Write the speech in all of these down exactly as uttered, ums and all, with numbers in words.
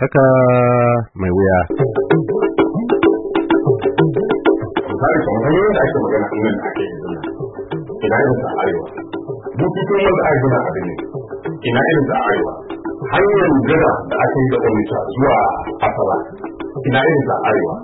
Tsaka mai wuya. Misali kamar hanyoyin da ake magana a nan da ake yanzu nan, ina irin sa arewa. Bututun wanda ake gina abin ne, ina irin sa arewa. Hanyar gina da ake yi da Onitsha zuwa Asaba, ina irin sa arewa.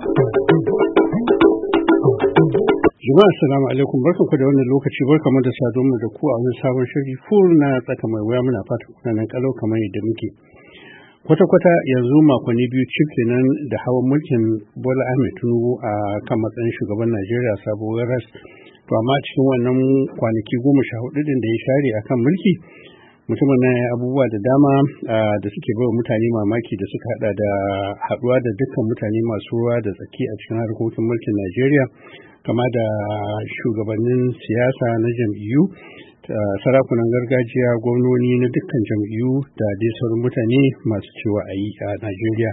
Jama'a assalamu alaikum, barkanku da wannan lokaci, barkamu da saduwa da ku a wani sabon shiri full na tsaka mai wuya. Muna fatan kuna nan kalau kamar yadda muke. Kwata-kwata yanzu makonni biyu cif kenan da hawan mulkin Bola Ahmed Tinubu a kan matsayin shugaban Najeriya sabuwar ras. To amma cikin wannan kwanaki goma sha hudu din da ya share akan mulki, mutumin na abubuwa da dama da suke bai mutane mamaki da suka hada da haduwa da dukkan mutane masu ruwa da tsaki a cikin harkokin mulkin Najeriya, kama da shugabannin siyasa na jam'iyyu, sarakunan gargajiya, gwamnoni na dukkan jam'iyyu da dai sauran mutane masu cewa a yi a Najeriya.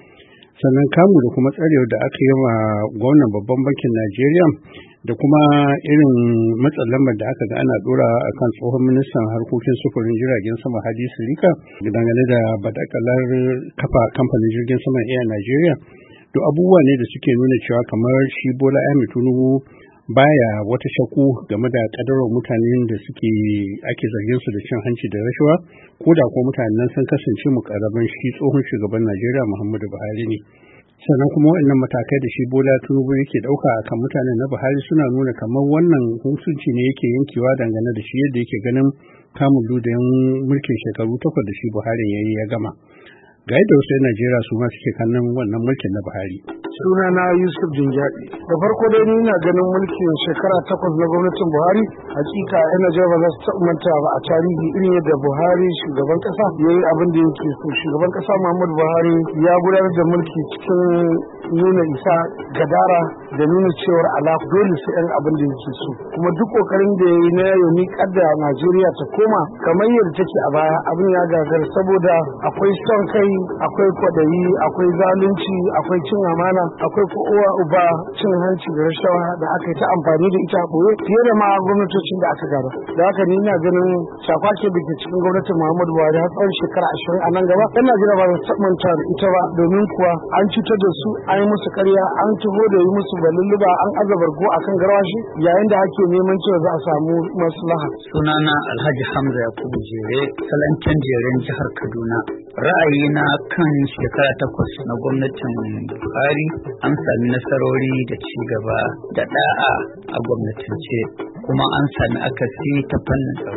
Sannan kamu da kuma tsarewar da aka yi wa gwamnan babban bankin Najeriya da kuma irin matsin lambar da aka ga ana dora a kan tsohon ministan harkokin sufurin jiragen sama Hadi Sirika dangane da badakalar kafa kamfanin jirgin sama Air Nigeria. To abubuwa ne da suke nuna cewa kamar shi Bola Ahmed Tinubu baya wata shakku game da kadarar mutanen da suke ake zargin su da cin hanci da rashawa, ko da ko mutanen sun kasance mukarraban shi tsohon shugaban Najeriya Muhammadu Buhari ne. Sannan kuma waɗannan matakai da shi Bola Tinubu yake ɗauka akan mutanen na Buhari suna nuna kamar wannan hukunci ne yake yankewa dangane da shi yadda yake ganin kamun ludayin mulkin shekaru takwas da shi Buhari ya yi ya gama. Ga yadda wasu 'yan Najeriya su ma suke kallon wannan mulkin na Buhari. Sunana Yusuf Jinjaɗi. Da farko dai ni na ganin mulkin shekara takwas na gwamnatin Buhari, hakika 'yan Najeriya ba za su taɓa manta ba a tarihi irin yadda Buhari shugaban ƙasa ya yi abin da yake so. Shugaban ƙasa Muhammadu Buhari ya gudanar da mulki cikin nuna isa, gadara da nuna cewar ala dole su 'yan abin da yake so. Kuma duk ƙoƙarin da ya yi na ya miƙar da Najeriya ta koma kamar yadda take a baya, abin ya gagara saboda akwai son kai, akwai kwaɗayi, akwai zalunci, akwai cin amana, akwai ko uwa uba cin hanci da rashawa da aka yi ta amfani da ita a ɓoye fiye da ma gwamnatocin da aka gaba. Da haka ni ina ganin shakwake da ke cikin gwamnatin Muhammadu Buhari har tsawon shekara ashirin a nan gaba, ɗan Najeriya ba su manta da ita ba, domin kuwa an cutar da su, an yi musu karya, an taho da yi musu balulluba, an azabargo a kan garwashi yayin da ake neman cewa za a samu maslaha. Sunana Alhaji Hamza Yakubu Jere, Salanken Jeren jihar Kaduna. Ra'ayina kan shekara takwas na gwamnatin Buhari, an sami nasarori da ci gaba da da'a a gwamnatance, kuma an sami akasi ta fannin tsaro.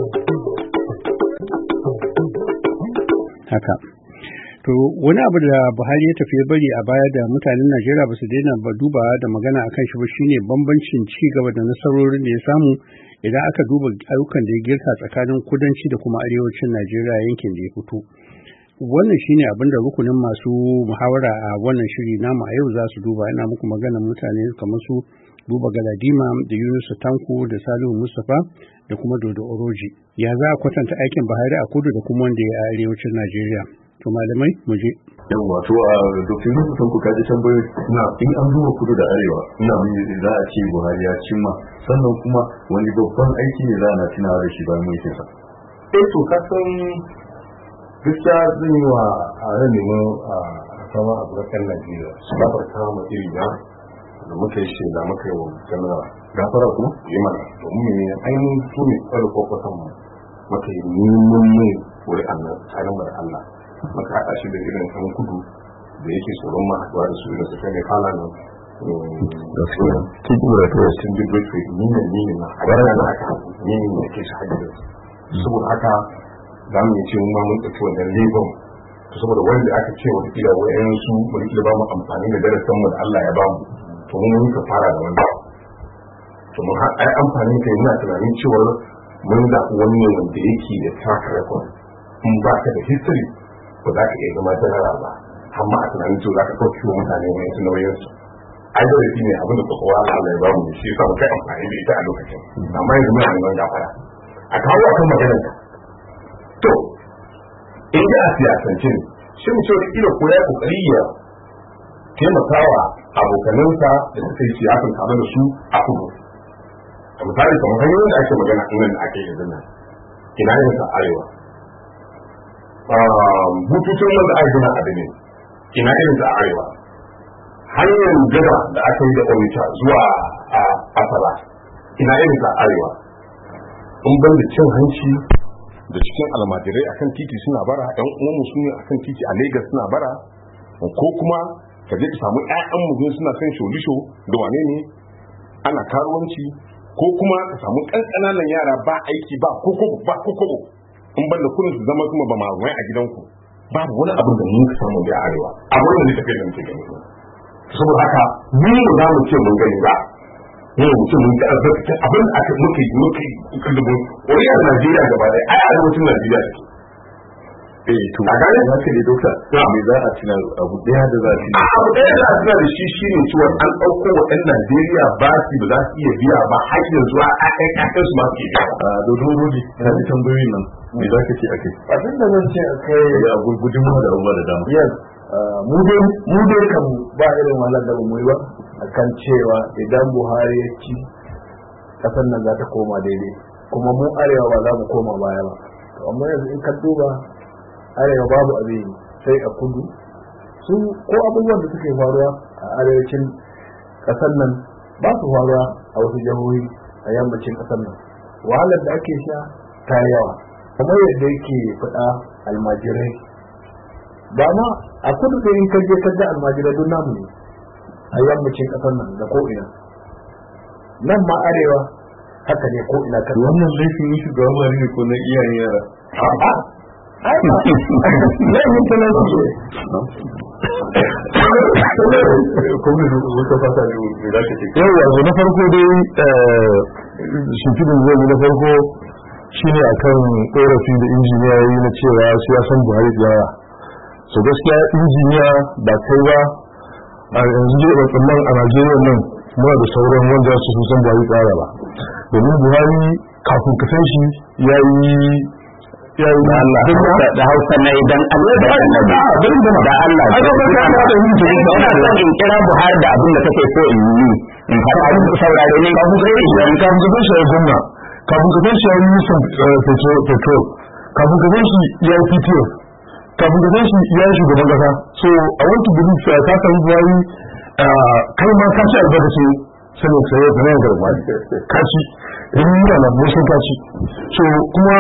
Haka. To wani abu da Buhari ya tafi bari a baya da mutanen Najeriya ba su daina ba duba da magana akan shi ba shine bambancin ci gaba da nasarorin da ya samu idan aka duba ayyukan da ya girka tsakanin kudanci da kuma arewacin Najeriya yankin da ya fito. Wannan shine abin da rukunin masu muhawara a wannan shiri namu a yau za su duba. Ina muku magana mutane kamar su Buba Galadima da Yunus Tanko da Salihu Mustapha da kuma Dodo Oroji. Ya za a kwatanta aikin Buhari a kudu da kuma wanda ya a arewacin Najeriya? To malamai mu je. Yan wato a Doctor Yunus Tanko ka ji tambayoyi na in an duba kudu da arewa ina mun za a ce Buhari ya cimma, sannan kuma wani babban aiki ne za a na tunawa da shi bayan mulkin sa. Eh to ka san gaskiya zan yi wa a ran neman a sama a burakan Najeriya su gafarta ma iri na da muka yi shaida muka yi wa jama'a gafara kuma yi mana domin ne ainihin su ne tsaro kwakwasan mu muka yi neman mai wuri annan tsarin da Allah muka haɗa shi da irin kan kudu da yake tsoron ma haɗuwa da su irin su kai fala nan da su cikin da ta wasu cikin duk da ni ne ni ne na a ranar da aka ni ne ne ke shi hajji saboda haka za mu yi ce mun ma mun ɗauki wannan lebon saboda wanda aka ce wata kila wa'yan su wani kila ba mu amfani da darasin mu da Allah ya ba mu to mun yi ka fara da wanda to mun ai amfani kai muna tunanin cewa mun zaɓi wani ne wanda yake da track record in ba ka da history ba za ka iya zama general ba amma a tunanin cewa za ka ɗauki wa mutane mai su nauyin su ai da shi ne abin da kowa Allah ya ba mu shi yasa mu kai amfani da ita a lokacin amma yanzu muna neman gafara a kawo akan maganar ka to in da a siyasance ne shi mu ce kila ko ya kokari ya taimakawa abokanansa da suka yi siyasan tare da su a kudu a misali kamar hanyoyin da ake magana in nan ake yanzu nan ina yin sa arewa bututun wanda aka gina a Benin ina irin da arewa hanyar gada da aka yi da Onitsha zuwa Asaba ina irin da arewa in ban da cin hanci da cikin almajirai akan titi suna bara ɗan uwanmu su ne akan titi a Lagos suna bara ko kuma ka je ka samu ƴaƴan mu suna son sholisho da wane ne ana karuwanci ko kuma ka samu ƙanƙananan yara ba aiki ba kokobo ba kokobo in ban da kurin su zama kuma ba marumai a gidanku babu wani abin da mun samu da arewa a wannan ne tafiya da muke gani saboda haka mu ne za mu ce mun gani ba ne mutum mun ga abin da aka muke muke kallubo wani Najeriya gaba ɗaya ai arewacin Najeriya ne eh to a gane haka ne dokta me za a tuna abu daya da za a tuna abu daya da za a tuna da shi shine cewa an ɗauko wa ɗan Najeriya ba su ba za su iya biya ba har yanzu a kai kakan su ma su iya a dodo rodi na ji tambayoyin nan me za ka ce a kai abin da zan ce a kai a gurgudun da abubuwa da dama yes mu dai mu dai kan ba irin wahalar da mu yi ba akan cewa idan Buhari ya ci kasar nan za ta koma daidai kuma mu arewa ba za mu koma baya ba to amma yanzu in ka duba arewa babu abin sai a kudu su ko abubuwan da suke faruwa a arewacin kasar nan ba su faruwa a wasu jihohi a yammacin kasar nan wahalar da ake sha ta yawa kamar yadda yake faɗa almajirai ba ma a kudu da in kaje kaje almajirai don namu ne a yammacin kasar nan da ko'ina nan ma arewa haka ne ko'ina kan wannan laifin yi shugaban mari ne ko na iyayen yara laifin talauci yau yanzu na farko dai shimfidin zai na farko shine akan korafi da injiniya yi na cewa siyasan Buhari da yawa so gaskiya injiniya ba kai ba a yanzu dai da tsallan a Najeriya nan muna da sauran wanda su san Buhari tsara ba domin Buhari kafin ka san shi ya yi ya yi da Allah da Hausa na idan Allah da Allah da Allah a ga ba ka da yin jini ina son in kira Buhari da abin da kake so in yi in fara abin da saurare ne kafin ka san shi kafin ka san shi ya gwamna kafin ka san shi ya yi musun petrol kafin ka san shi ya yi P T F kafin ka san shi ya yi shugaban kasa so I want to believe ka san Buhari kai ma ka ci albarkacin sanin tsaye da nan garba kaci in muna na musun kaci so kuma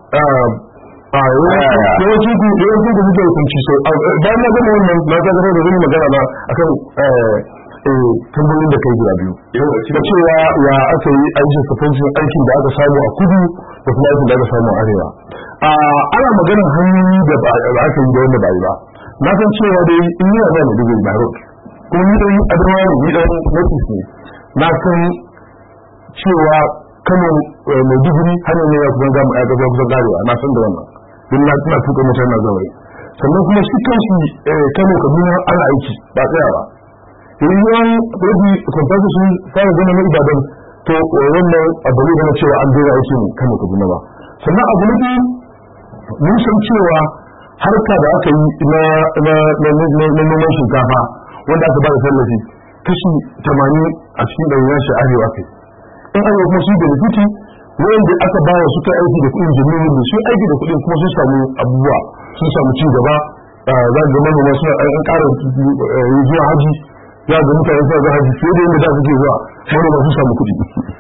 a yawanci ku yawanci ku muke hukunci so bayan na gama wannan na ta gaba da zai magana na akan tambayoyin da kai guda biyu da cewa ya aka yi aikin safancin aikin da aka samu a kudu da kuma aikin da aka samu a arewa ana maganar hanyoyi da aka yi da wanda ba yi ba na san cewa dai in yi yana da dubu ba road kuma ni dan adama ne ni dan notice ne na san cewa Kano mai digiri hanyar ne ya kusan gama ya gaba kusan garewa na san da wannan don na tuna tuka mutane na zaure sannan kuma shi kanshi Kano Kaduna ana aiki ba tsaya ba yanzu yawan rabi kwamfasa sun fara zama na Ibadan to wannan abu ne gana cewa an dora aikin Kano Kaduna ba sannan abu na biyu mun san cewa harka da aka yi na noman shinkafa wanda aka ba da tallafi kashi tamanin a cikin ɗari na shi arewa kai in an yi kuma su da rubuti wanda aka ba wa suka aiki da kuɗin jami'in da su aiki da kuɗin kuma sun samu abubuwa sun samu ci gaba za ga manoma suna an ƙara zuwa haji za ga mutane suna zuwa haji fiye da yadda da suke zuwa manoma sun samu kuɗi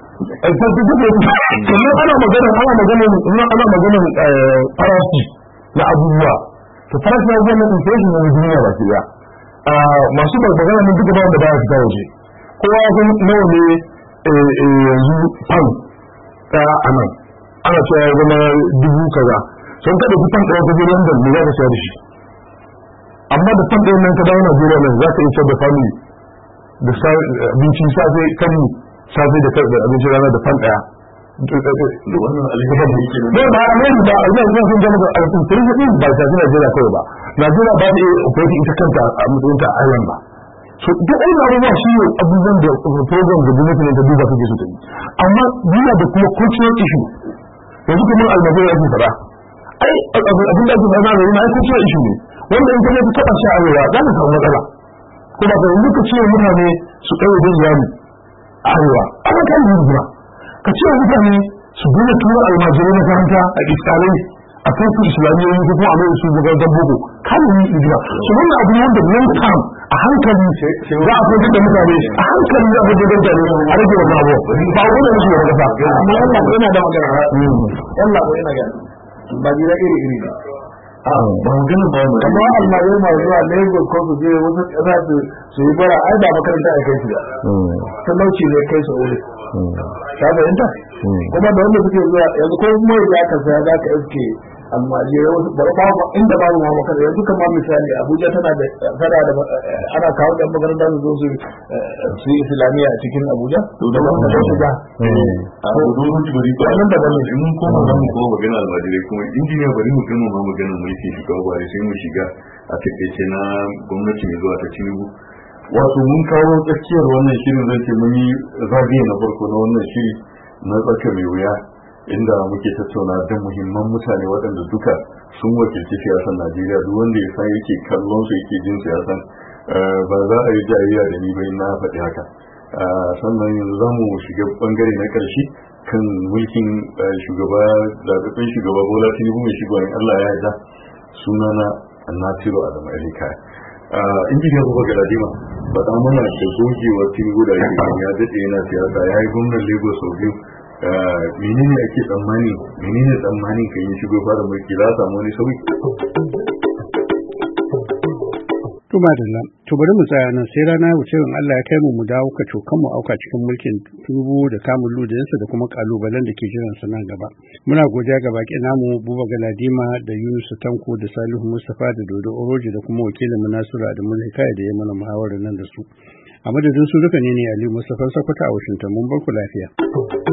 sannan ana magana ana magana ana magana farashi na abubuwa to farashi na abubuwa na inflation na duniya ba ke ya masu magana mun duka ba wanda ba ya fita waje kowa ya san nawa ne yanzu fan ɗaya a nan ana cewa ya zama dubu kaza sun kada fi fan ɗaya ta je London ne za ka sayar da shi amma da fan ɗaya nan ka dawo Najeriya nan za ka iya sayar da family da abinci safe kan safe da kai da abinci rana da fan ɗaya da wannan alheri yake ne ba a nan ba a nan sun gama da alfin din ba ta ji Najeriya kawai ba Najeriya ba ta iya operating ita kanta a matsayin ta island ba so duk ai abubuwa shi ne abubuwan da program da gwamnati ne ta duba take so ta yi amma yana da kuma cultural issue yanzu kamar almajiri ake fada ai abin da ake fada ne ai cultural issue ne wanda in kaje ka taba shi a arewa za ka samu matsala kuma ka yanzu ka ce mutane su kai da iyali a arewa ana kan yi rigima ka ce mutane su gina tuwon almajirai makaranta a iskalai a kan su islamiyoyi ko kuma a mai su makarantar boko kan yi idina su wannan abu ne wanda long term a hankali za a fitar da mutane a hankali za a fitar da mutane a rage wannan abu ba a wani musu wani kasa amma Allah ko yana da magana Allah ko yana gani ba jira iri iri ne ba magana ba mu amma Allah ya ma zuwa Lagos ko su je wasu kasa su su yi bara ai ba makaranta a kai su da talauci ne kai su wuri ka ga inda kuma da wanda suke zuwa yanzu ko kuma ya ka saya za ka iske amma je wasu ba ba inda babu ma makaranta yanzu kamar misali Abuja tana da tana da ana kawo da makaranta su zo su su yi islamiyya a cikin Abuja to da wannan da su ga a gudun bari ba nan da bane mun koma nan mu kuma magana almajirai kuma injiniya bari mu gama ma magana mulki shiga ba sai mu shiga a takaice na gwamnati mai zuwa ta Tinubu wato mun kawo tsakiyar wannan shirin zan ce mun yi zagaye na farko na wannan shiri na tsaka mai wuya inda muke tattauna da muhimman mutane waɗanda duka sun wakilci siyasar Najeriya duk wanda ya san yake kallon su yake jin su ya san ba za a yi jayayya da ni bai na faɗi haka sannan yanzu za mu shiga bangare na ƙarshe kan mulkin shugaba zaɓaɓɓen shugaba Bola Tinubu mai shugaban Allah ya yarda sunana Nasiru Adamu Alika injiniya Buba Galadima faɗa mana da gogewar Tinubu da yake ya daɗe yana siyasa ya yi gwamnan Lagos sau biyu menene ake tsammani menene tsammanin kan yi shigo fara mulki za a samu wani sauyi to madalla to bari mu tsaya nan sai rana wuce in Allah ya kai mu mu dawo ka cokan mu auka cikin mulkin Tinubu da kamun ludayensa da kuma kalubalen da ke jiran sa nan gaba muna godiya ga baki namu Buba Galadima da Yunus Tanko da Salihu Mustafa da Dodo Oroji da kuma wakilin mu Nasiru Adamu Alika da ya mana muhawarar nan da su a madadin su duka ne ne Aliyu Mustafa Sakwata a Washington mun bar ku lafiya